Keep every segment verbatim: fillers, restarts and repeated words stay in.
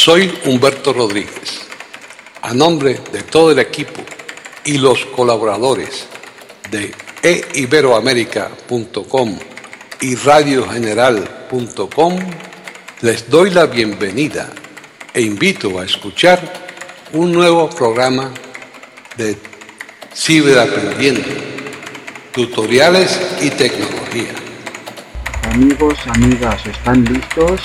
Soy Humberto Rodríguez. A nombre de todo el equipo y los colaboradores de e iberoamerica punto com y radio general punto com, les doy la bienvenida e invito a escuchar un nuevo programa de Ciberaprendiendo, tutoriales y tecnología. Amigos, amigas, ¿están listos?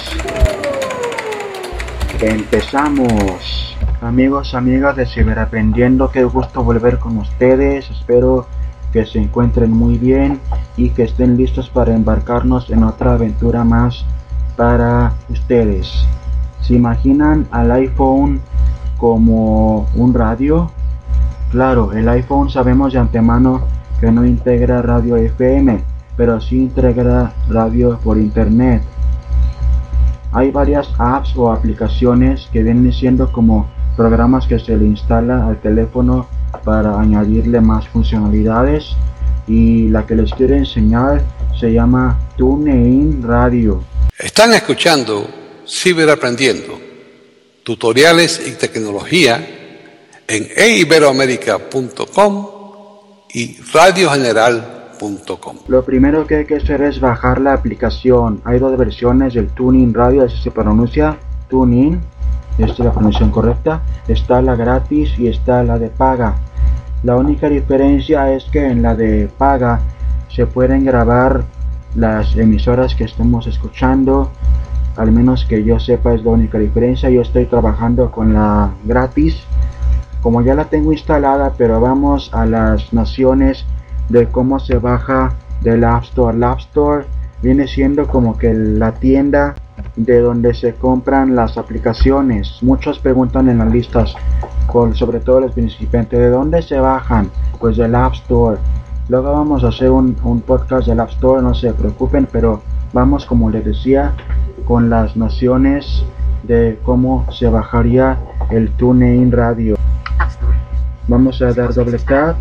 Empezamos. Amigos, amigas de Ciberaprendiendo, qué gusto volver con ustedes. Espero que se encuentren muy bien y que estén listos para embarcarnos en otra aventura más para ustedes. ¿Se imaginan al iPhone como un radio? Claro, el iPhone sabemos de antemano que no integra radio F M, pero sí integra radio por internet. Hay varias apps o aplicaciones que vienen siendo como programas que se le instala al teléfono para añadirle más funcionalidades, y la que les quiero enseñar se llama TuneIn Radio. Están escuchando Ciberaprendiendo, tutoriales y tecnología en e iberoamerica punto com y radio general punto com. Lo primero que hay que hacer es bajar la aplicación. Hay dos versiones del TuneIn Radio, así se pronuncia, TuneIn, esta es la pronunciación correcta. Está la gratis y está la de paga. La única diferencia es que en la de paga se pueden grabar las emisoras que estemos escuchando, al menos que yo sepa es la única diferencia. Yo estoy trabajando con la gratis, como ya la tengo instalada, pero vamos a las naciones de cómo se baja del App Store. El App Store viene siendo como que la tienda de donde se compran las aplicaciones. Muchos preguntan en las listas, sobre todo los principiantes, ¿de dónde se bajan? Pues del App Store. Luego vamos a hacer un, un podcast del App Store, no se preocupen, pero vamos, como les decía, con las nociones de cómo se bajaría el TuneIn Radio. Vamos a dar doble tap.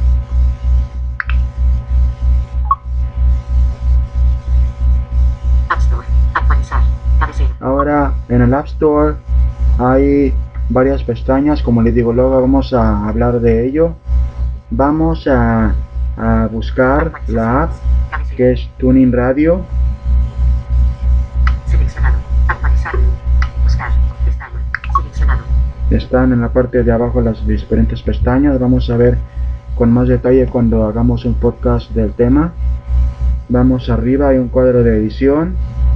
Ahora en el App Store hay varias pestañas, como les digo, luego vamos a hablar de ello. Vamos a, a buscar la app que es TuneIn Radio. Seleccionado, actualizar, buscar, pestaña, seleccionado. Están en la parte de abajo las diferentes pestañas. Vamos a ver con más detalle cuando hagamos un podcast del tema. Vamos arriba, hay un cuadro de edición.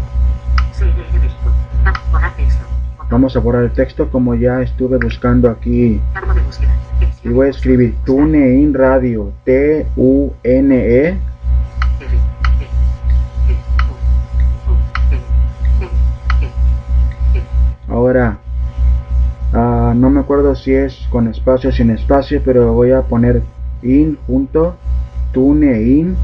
Vamos a borrar el texto, como ya estuve buscando aquí, y voy a escribir TuneIn Radio, T U N E ahora uh, no me acuerdo si es con espacio o sin espacio, pero voy a poner in junto TuneIn.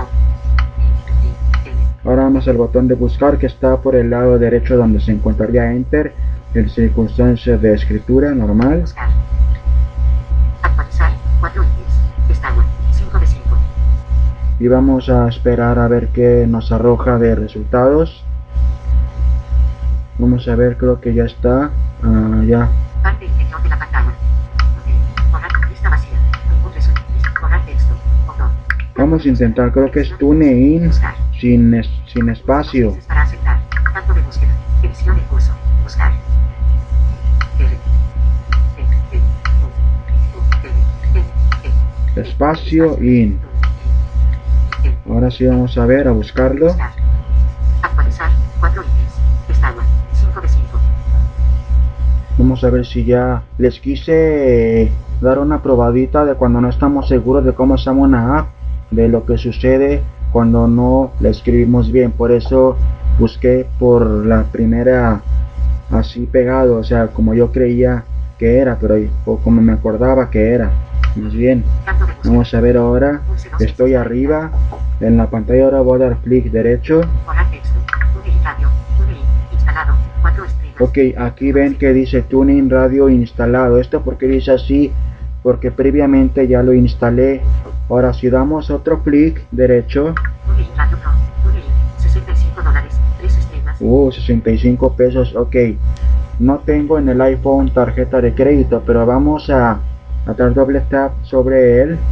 Ahora vamos al botón de buscar, que está por el lado derecho donde se encontraría Enter, en circunstancias de escritura normal. Actualizar, cuatro ítems, pestaña, cinco de cinco. Y vamos a esperar a ver qué nos arroja de resultados. Vamos a ver, creo que ya está. Uh, ya. Parte interior de la pantalla. Borrar, lista vacía. Ningún resultado. Borrar texto. Botón. Vamos a intentar, creo que es TuneIn sin, es, sin espacio. Para aceptar. Campo de búsqueda. Edición en curso. Buscar. Espacio in. Ahora sí vamos a ver, a buscarlo. Actualizar, cuatro ítems, pestaña, cinco de cinco. Vamos a ver si ya les quise eh, dar una probadita de cuando no estamos seguros de cómo se llama una app, de lo que sucede cuando no la escribimos bien. Por eso busqué por la primera así pegado, o sea, como yo creía que era, pero o como me acordaba que era. Más bien, vamos a ver ahora. Estoy arriba en la pantalla, ahora voy a dar clic derecho. Ok, aquí ven que dice TuneIn Radio instalado. Esto porque dice así, porque previamente ya lo instalé. Ahora si damos otro clic derecho, uh, sesenta y cinco pesos, ok. No tengo en el iPhone tarjeta de crédito, pero vamos a, a dar doble tap sobre él.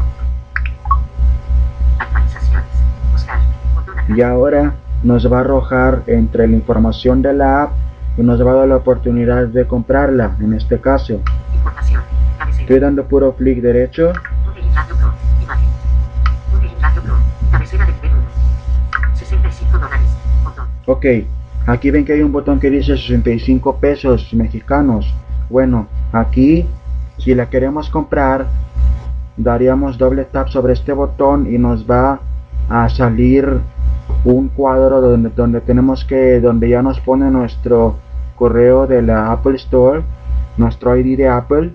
Actualizaciones. Buscar. Botón acá. Y ahora nos va a arrojar entre la información de la app y nos va a dar la oportunidad de comprarla, en este caso. Información. Cabecera. Estoy dando puro clic derecho. TuneIn Radio Pro. Imagen. TuneIn Radio Pro. Cabecera de nivel uno. sesenta y cinco dólares. Botón. Ok, aquí ven que hay un botón que dice sesenta y cinco pesos mexicanos. Bueno, aquí si la queremos comprar, daríamos doble tap sobre este botón y nos va a salir un cuadro donde, donde tenemos que, donde ya nos pone nuestro correo de la Apple Store, nuestro I D de Apple,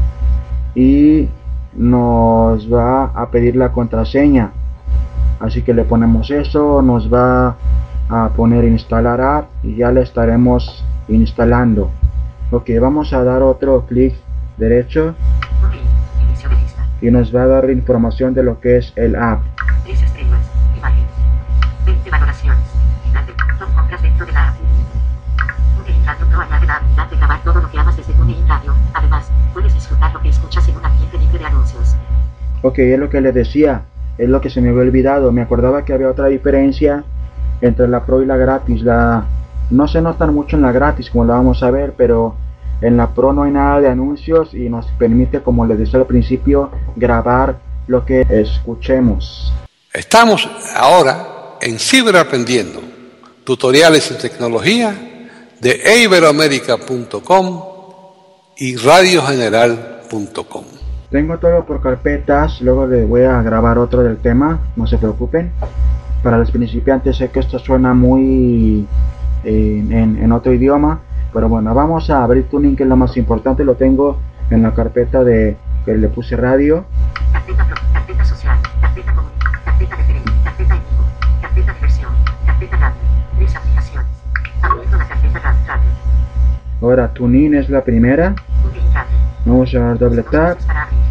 y nos va a pedir la contraseña. Así que le ponemos eso, nos va a poner instalar app y ya le estaremos instalando. Ok, vamos a dar otro clic derecho TuneIn. Inicio de lista. y nos va a dar información de lo que es el app. tres estrellas. Imagen. veinte valoraciones. Final de top compras dentro de la app. TuneIn Radio Pro añade la habilidad de grabar todo lo que amas desde TuneIn Radio. Además, puedes disfrutar lo que escuchas en un ambiente libre de anuncios. Ok, es lo que les decía, es lo que se me había olvidado. Me acordaba que había otra diferencia entre la Pro y la gratis. La no se notan mucho en la gratis, como la vamos a ver, pero en la Pro no hay nada de anuncios y nos permite, como les decía al principio, grabar lo que escuchemos. Estamos ahora en Ciberaprendiendo, tutoriales en tecnología de e iberoamerica punto com y radio general punto com. Tengo todo por carpetas, luego les voy a grabar otro del tema, no se preocupen. Para los principiantes sé que esto suena muy eh, en, en otro idioma, pero bueno, vamos a abrir Tuning, que es lo más importante. Lo tengo en la carpeta de que le puse radio. Carpeta Pro, carpeta social, carpeta común, carpeta referente, carpeta en vivo, carpeta diversión, carpeta radio, tres aplicaciones. Abriendo la carpeta ra- radio. Ahora Tuning es la primera. TuneIn Radio. Vamos a dar doble Dos tap. veces para abrir.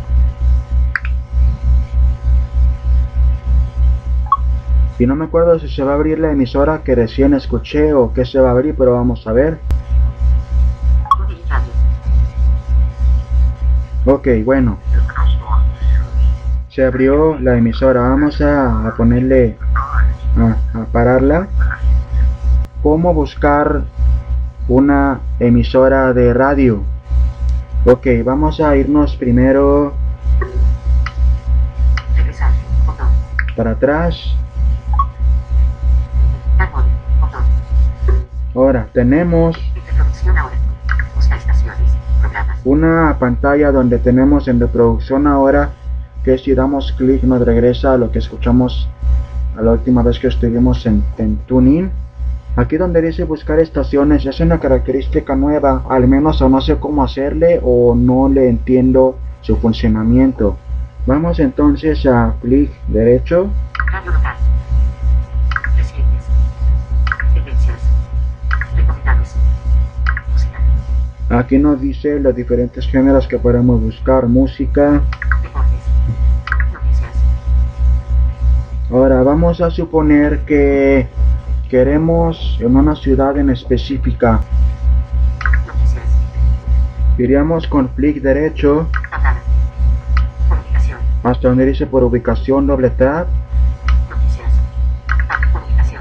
Y no me acuerdo si se va a abrir la emisora que recién escuché o qué se va a abrir, pero vamos a ver. TuneIn Radio. Ok, bueno. Se abrió la emisora. Vamos a, a ponerle a, a pararla. ¿Cómo buscar una emisora de radio? Ok, vamos a irnos primero Regresar. Botón. para atrás. Download. Botón. Ahora tenemos En reproducción ahora. Busca estaciones. Programas. una pantalla donde tenemos en reproducción ahora, que si damos clic nos regresa a lo que escuchamos a la última vez que estuvimos en, en TuneIn. Aquí donde dice buscar estaciones es una característica nueva, al menos o no sé cómo hacerle o no le entiendo su funcionamiento. Vamos entonces a clic derecho. Radio local. Recientes. Tendencias. Recomendados. Música. Aquí nos dice los diferentes géneros que podemos buscar: música. Deportes. Noticias. Ahora vamos a suponer que queremos en una ciudad en específica. Noticias. Iríamos con clic derecho Tablada. Comunicación. hasta donde dice por ubicación, doble tap. Noticias. Tab. Comunicación.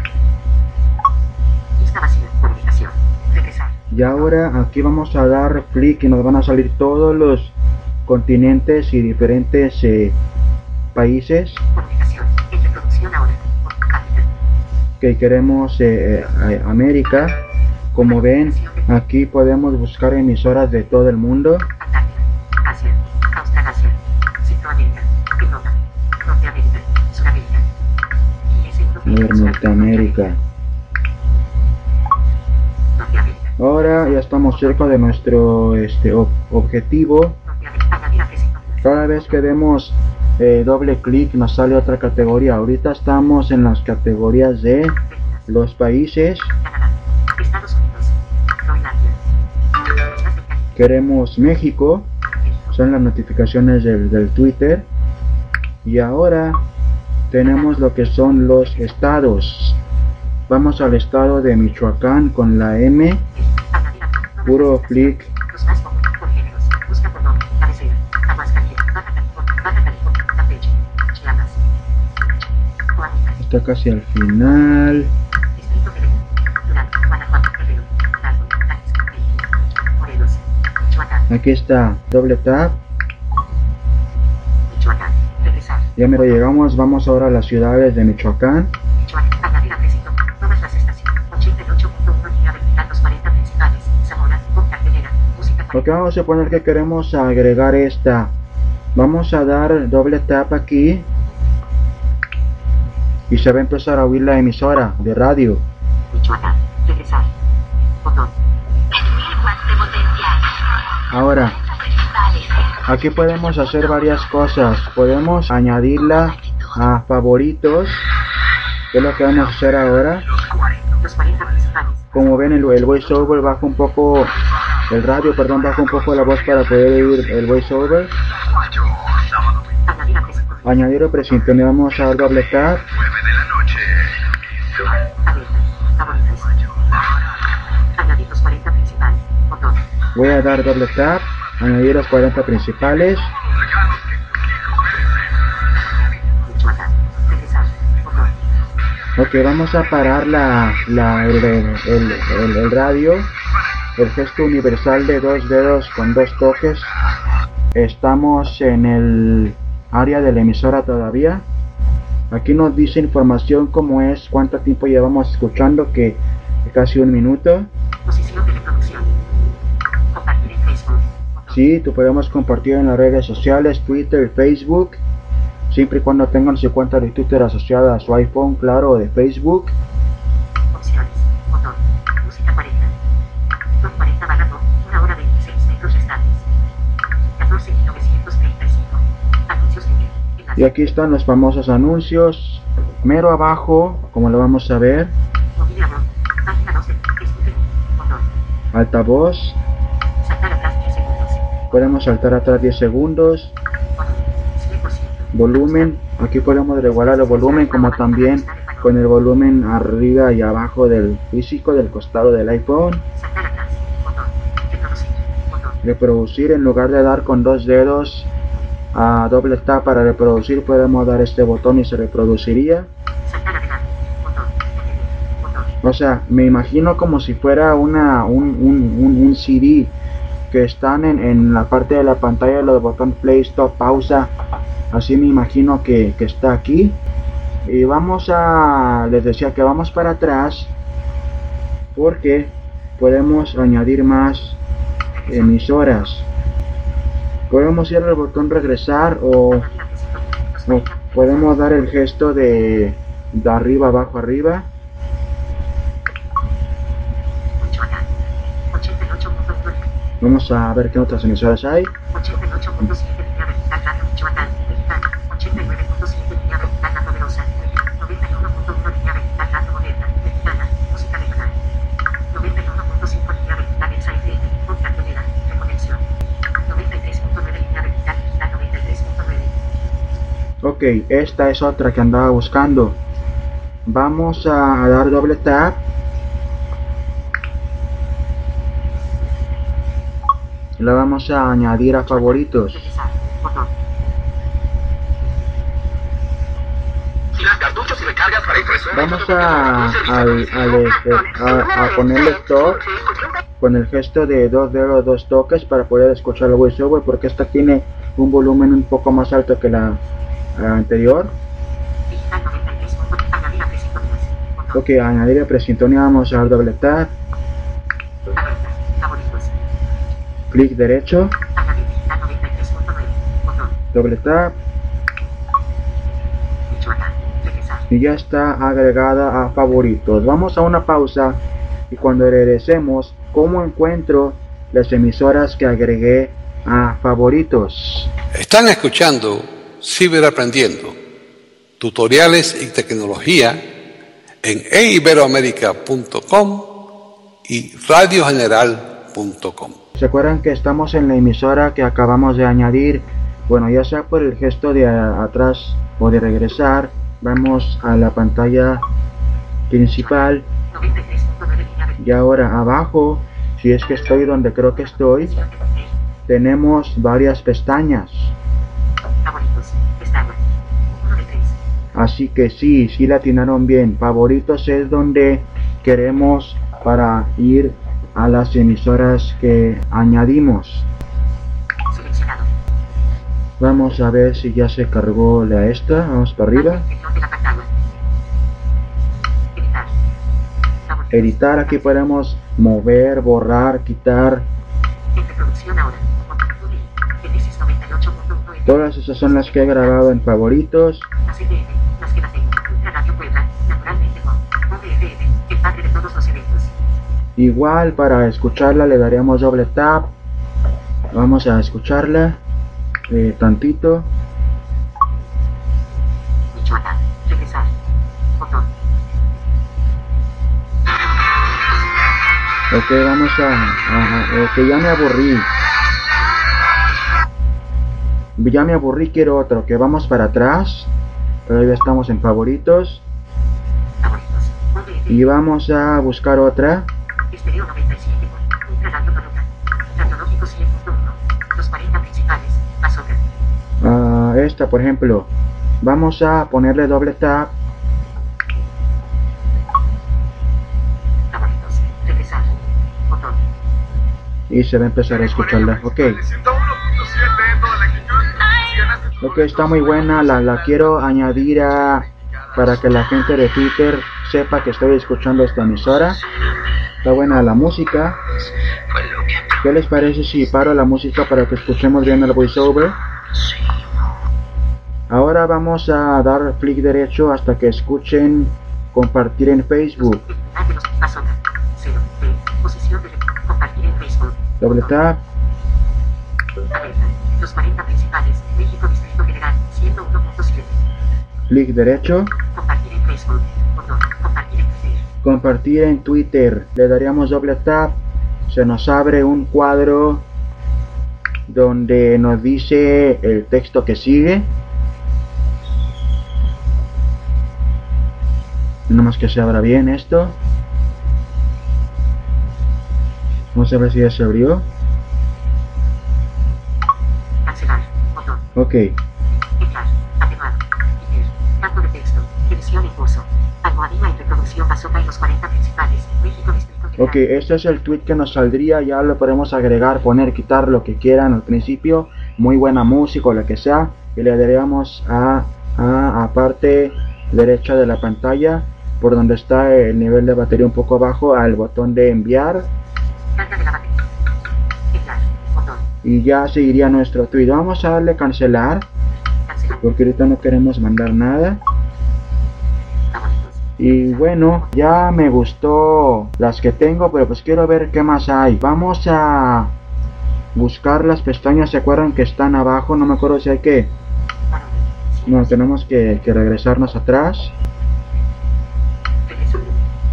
Lista vacía. Comunicación. Regresar. Y ahora aquí vamos a dar clic y nos van a salir todos los continentes y diferentes eh, países Comunicación. En reproducción ahora. Capital. que queremos. eh, eh, América. Como ven, aquí podemos buscar emisoras de todo el mundo. Antártida. Asia. Australasia. Centroamérica. Europa. Norteamérica. Sudamérica. Y es Europa. A ver, Norteamérica. Norteamérica. Ahora ya estamos cerca de nuestro este, ob- objetivo. Norteamérica. Añadir a presentación. Cada vez que demos eh, doble clic nos sale otra categoría. Ahorita estamos en las categorías de Bermudas. los países. Canadá. Estados Unidos. Groenlandia. Islas del Caribe. Queremos México. México. Son las notificaciones del, del Twitter. Y ahora tenemos lo que son los estados. Vamos al estado de Michoacán con la M. Añadir a puro clic. Los más comunes por géneros. Busca por nombre. Cabecera. Aguascalientes. Baja California. Baja California. Campeche. Chiapas. Coahuila. Está casi al final. Distrito Federal. Durango. Guanajuato. Guerrero. Hidalgo. Jalisco. México. Morelos. Michoacán. Aquí está, doble tap. Michoacán. Regresar. Ya me lo llegamos, vamos ahora a las ciudades de Michoacán. Michoacán. Añadir a Préstito. Todas las estaciones. ochenta y ocho punto uno línea vertical. Los cuarenta principales. Zamora. Con cartelera. Música. Ok, vamos a poner que queremos agregar esta. Vamos a dar doble tap aquí. Y se va a empezar a oír la emisora de radio. Michoacán. Regresar. Botón. mil watts de potencia. Ahora, Principales. aquí podemos hacer varias cosas. Podemos añadirla a favoritos. ¿Qué es lo que vamos a hacer ahora? Los cuarenta principales. Como ven, el, el voiceover baja un poco, el radio, perdón, baja un poco la voz para poder oír el voiceover. Añadir a Préstito. Añadir o precinto, le vamos a dar doble tap. Alerta. Favoritos. Añadir los cuarenta principales. Botón. Voy a dar doble tap, añadir los cuarenta principales. Michoacán. Regresar. Botón. Ok, vamos a parar la, la, el, el, el, el radio. El gesto universal de dos dedos con dos toques. Estamos en el área de la emisora todavía. Aquí nos dice información como es, cuánto tiempo llevamos escuchando, que casi un minuto. Posición de reproducción. Compartir en Facebook. Botón. Sí, tú podemos compartir en las redes sociales, Twitter, Facebook, siempre y cuando tengan su cuenta de Twitter asociada a su iPhone, claro, o de Facebook. Opciones. Botón. Música cuarenta. Top cuarenta barra dos. una hora veintiséis metros restantes. catorce mil novecientos treinta y cinco. Anuncios de Y aquí están los famosos anuncios. Mero abajo, como lo vamos a ver, Mobiliario. Página doce. Escuche. Botón. altavoz. Saltar atrás diez segundos. Podemos saltar atrás diez segundos. Volumen. cien por ciento. Volumen, aquí podemos regular el volumen, como también con el volumen arriba y abajo del físico del costado del iPhone. Saltar atrás. Botón. Reproducir. Botón. Reproducir, en lugar de dar con dos dedos a doble tap para reproducir, podemos dar este botón y se reproduciría. Saltar adelante. Botón. Detener. Botón. O sea, me imagino como si fuera una un, un, un, un C D que están en, en la parte de la pantalla, los botones play, stop, pausa. Así me imagino que, que está aquí. Y vamos a, les decía que vamos para atrás porque podemos añadir más emisoras. Podemos ir al botón regresar o, Añadir a Préstito. Los o cuarenta. podemos dar el gesto de, de arriba, abajo, arriba. Michoacán. ochenta y ocho punto uno. Vamos a ver qué otras emisoras hay. ochenta y ocho punto siete línea vertical Radio Michoacán, Mexicana. ochenta y nueve punto siete línea vertical La Poderosa, noventa y uno punto uno línea vertical Radio Moderna, Mexicana, música regional. noventa y uno punto cinco línea vertical Exa F M, con cartelera, reconexión. noventa y tres punto nueve línea vertical Digital noventa y tres punto nueve. Ok, esta es otra que andaba buscando. Vamos a dar doble tap. La vamos a añadir a favoritos. Regresar, botón. Cartuchos y recargas para impresora. Vamos a, al- al este, a, a ponerle stop con el gesto de dos dedos, dos toques para poder escuchar el voiceover, porque esta tiene un volumen un poco más alto que la, la anterior. Digital noventa y tres punto nueve. Añadir a Préstito diez. Botón. Ok, añadir a presintonía, vamos a dar doble tap, Alerta. Favoritos. clic derecho, Añadir digital noventa y tres punto nueve. Botón. doble tap Michoacán. Regresar. y ya está agregada a favoritos. Vamos a una pausa y cuando regresemos, ¿cómo encuentro las emisoras que agregué a favoritos? Están escuchando Ciberaprendiendo, tutoriales y tecnología en e iberoamerica punto com y radio general punto com. ¿Se acuerdan que estamos en la emisora que acabamos de añadir? Bueno, ya sea por el gesto de a- atrás o de regresar, vamos a la pantalla principal noventa y tres punto nueve línea vertical. y ahora abajo, si es que estoy donde creo que estoy, tenemos varias pestañas. Favoritos. Pestaña. uno de tres. Así que sí, sí la atinaron bien. Favoritos es donde queremos para ir a las emisoras que añadimos. Seleccionado. Vamos a ver si ya se cargó la esta. Vamos para arriba. Interior de la pantalla. Editar. Favoritos. Editar, aquí podemos mover, borrar, quitar. En reproducción ahora. Genesis noventa y ocho punto uno. Todas esas son las que he grabado en favoritos. Las F M, las que la tengo. Ultra Radio Puebla, naturalmente con O V F M, el padre de todos los eventos. Igual para escucharla le daríamos doble tap. Vamos a escucharla eh, tantito. Michoacán. Regresar. Botón. Ok, vamos a... a- a- ok, ya me aburrí. Ya me aburrí, quiero otro. Que vamos para atrás. Pero ya estamos en favoritos. Favoritos. O V F M. Y vamos a buscar otra. Estereo noventa y siete. Ultra Radio Toluca. Radiológico cien punto uno. Los cuarenta principales. Bazooka. Ah, esta, por ejemplo. Vamos a ponerle doble tap. Favoritos. Regresar. Botón. Y se va a empezar a escucharla. Ok. Ok, está muy buena. La, la quiero añadir a... para que la gente de Twitter sepa que estoy escuchando esta emisora. Está buena la música. ¿Qué les parece si paro la música para que escuchemos bien el voiceover? Ahora vamos a dar clic derecho hasta que escuchen compartir en Facebook. Editar de los Bazooka. Cero. B. Posición de compartir en Facebook. Doble tap. Alerta. Los cuarenta principales. México Distrito Federal. ciento uno punto siete. Clic derecho. Compartir en Facebook. Botón. Compartir en Twitter. Compartir en Twitter. Le daríamos doble tap. Se nos abre un cuadro donde nos dice el texto que sigue. Nomás que se abra bien esto. Vamos a ver si ya se abrió. Cancelar. Botón. Ok. Entrar. Atenuado. Twitter. Campo de texto. Edición en curso. Almohadilla en reproducción Bazooka en los cuarenta principales. México Distrito Federal. Ok, este es el tweet que nos saldría. Ya lo podemos agregar, poner, quitar lo que quieran al principio. Muy buena música o lo que sea. Y le daríamos a, a, a parte derecha de la pantalla, por donde está el nivel de batería un poco bajo, al botón de enviar. Carga de la batería. Enviar. Botón. Y ya seguiría nuestro tweet. Vamos a darle cancelar, Cancelar. porque ahorita no queremos mandar nada. Favoritos. Y bueno, ya me gustó las que tengo, pero pues quiero ver qué más hay. Vamos a buscar las pestañas. ¿Se acuerdan que están abajo? No me acuerdo si hay que... No, tenemos que, que regresarnos atrás. Regreso.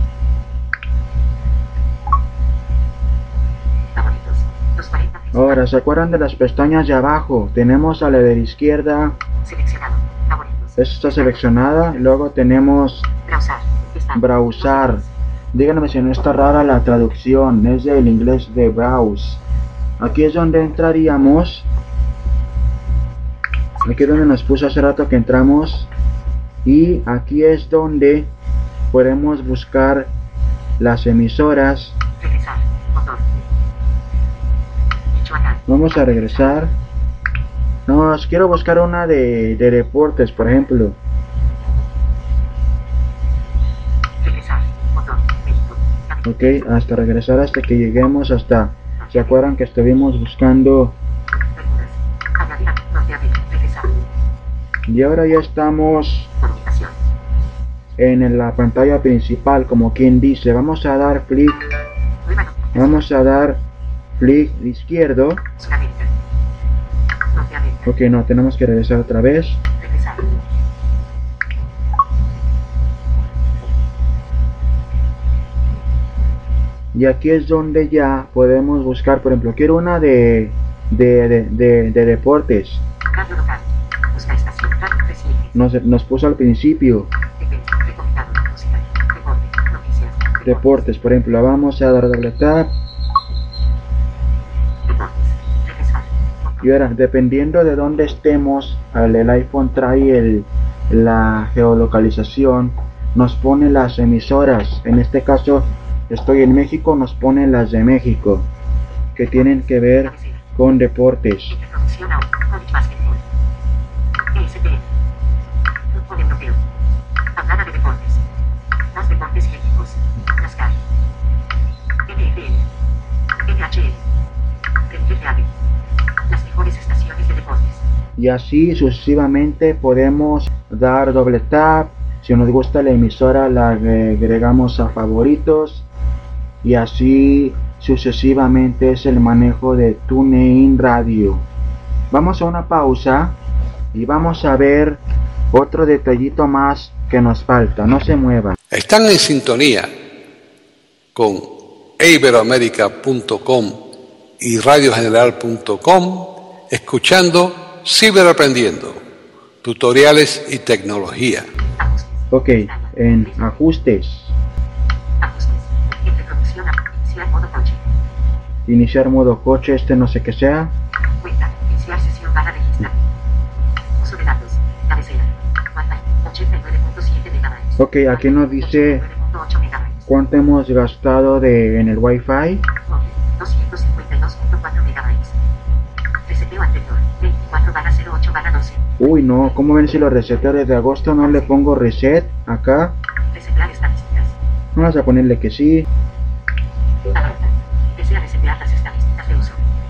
Favoritos. Los cuarenta principales. Ahora, ¿se acuerdan de las pestañas de abajo? Tenemos a la de la izquierda. Seleccionado. Favoritos. Esta está seleccionada. Luego tenemos Browsar. Está. browsar. Díganme si no está rara la traducción. Es del inglés de browse. Aquí es donde entraríamos. Aquí es donde nos puso hace rato que entramos. Y aquí es donde podemos buscar las emisoras. Regresar. Botón. Michoacán. Vamos a regresar. No, os quiero buscar una de, de deportes, por ejemplo. Regresar. Botón. México. Ok, hasta regresar hasta que lleguemos hasta... ¿Se acuerdan que estuvimos buscando? Bermudas. Añadir a Norteamérica. Regresar. Y ahora ya estamos Comunicación. en la pantalla principal, como quien dice. Vamos a dar clic, Nueva notificación. vamos a dar clic izquierdo. Sudamérica. Norteamérica. Ok, no, tenemos que regresar otra vez. Regresar. Y aquí es donde ya podemos buscar, por ejemplo, quiero una de, de, de, de, de deportes. Radio local. Busca estación. Radio reciente. Nos, nos puso al principio, Depende. Recomendado. Música. Deporte. Noticias. Deporte. deportes, por ejemplo. Vamos a dar doble tap. Y ahora, dependiendo de dónde estemos, el iPhone trae el, la geolocalización, nos pone las emisoras. En este caso, estoy en México, nos pone las de México, que tienen que ver con deportes. Introducción a college basketball. E S P N. Fútbol europeo. Hablada de deportes. Más deportes y equipos. NASCAR. N F L. N H L. Premier League. Las mejores estaciones de deportes. Y así sucesivamente podemos dar doble tap. Si nos gusta la emisora, la agregamos a favoritos. Y así sucesivamente es el manejo de TuneIn Radio. Vamos a una pausa y vamos a ver otro detallito más que nos falta. No se muevan. Están en sintonía con e iberoamerica punto com y radio general punto com, escuchando Ciberaprendiendo, tutoriales y tecnología. Ok, en ajustes. Ajustes. Introducción a iniciar modo coche. Iniciar modo coche, este no sé qué sea. Cuenta. Iniciar sesión barra registrar. Uso de datos. Cabecera. Wi-Fi. ochenta y nueve punto siete megabytes. Ok, aquí nos dice nueve punto ocho megabytes. cuánto hemos gastado de, en el Wi-Fi. doscientos cincuenta y dos punto cuatro megabytes. Reseteo anterior. veinticuatro barra cero ocho barra doce. Uy, no, ¿cómo ven si lo reseteo desde agosto? No le pongo reset acá. Resetear estadísticas. Vamos a ponerle que sí. Alerta. Desea resetear las estadísticas de uso.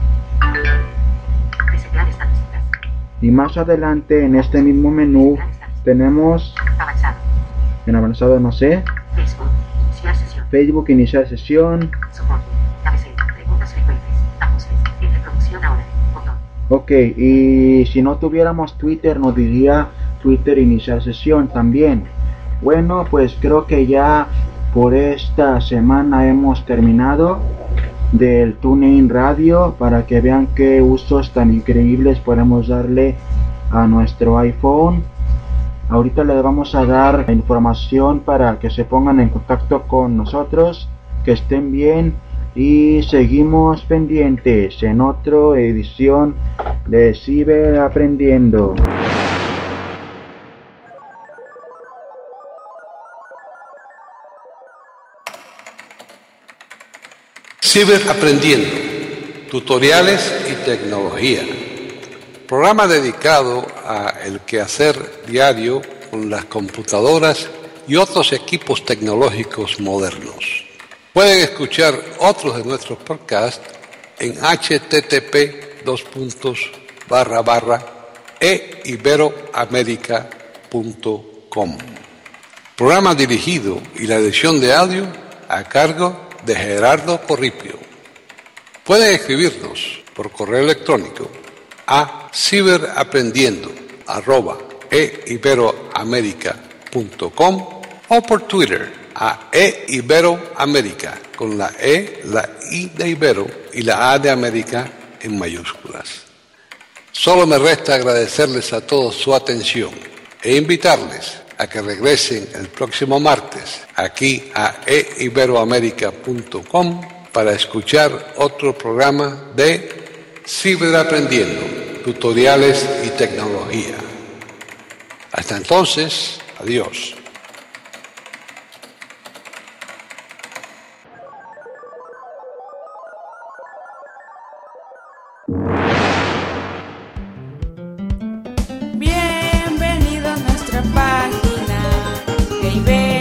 Resetear estadísticas. Y más adelante en este mismo menú tenemos Avanzado. en avanzado, no sé, Facebook. Iniciar sesión. Facebook, iniciar sesión. Soporte. Cabecera. Preguntas frecuentes. Ajustes. En reproducción ahora. Botón. Ok, y si no tuviéramos Twitter nos diría Twitter iniciar sesión también. Bueno, pues creo que ya por esta semana hemos terminado del TuneIn Radio, para que vean qué usos tan increíbles podemos darle a nuestro iPhone. Ahorita les vamos a dar la información para que se pongan en contacto con nosotros. Que estén bien y seguimos pendientes en otra edición de Ciberaprendiendo. Ciberaprendiendo, tutoriales y tecnología. Programa dedicado a el quehacer diario con las computadoras y otros equipos tecnológicos modernos. Pueden escuchar otros de nuestros podcasts en http dos puntos barra barra e iberoamerica punto com. Programa dirigido y la edición de audio a cargo de Gerardo Corripio. Pueden escribirnos por correo electrónico a ciberaprendiendo arroba e iberoamerica punto com o por Twitter a eiberoamerica con la E, la I de Ibero y la A de América en mayúsculas. Solo me resta agradecerles a todos su atención e invitarles a que regresen el próximo martes aquí a e iberoamerica punto com para escuchar otro programa de Ciberaprendiendo, tutoriales y tecnología. Hasta entonces, adiós. Bienvenido a nuestra página de Ibero.